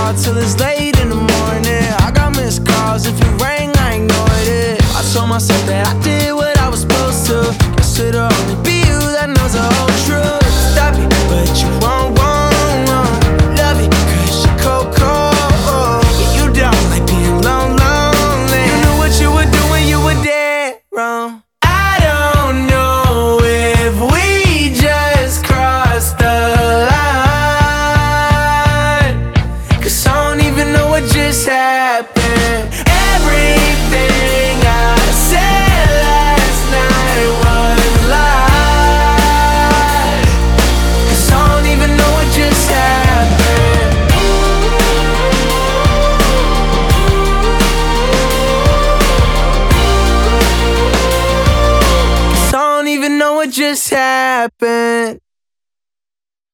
out till it's late in the morning. I got missed calls, if it rang, I ignored it. I told myself that I did what I was supposed to. Guess it'll only be you that knows the whole truth. Stop it, but you won't. Love it, cause you're cold. Yeah, you don't like being lonely. You knew what you were doing, you were dead wrong. I don't know if we just crossed the line, cause I don't even know what just happened. Everything I said last night was lies, cause I don't even know what just happened. Cause I don't even know what just happened.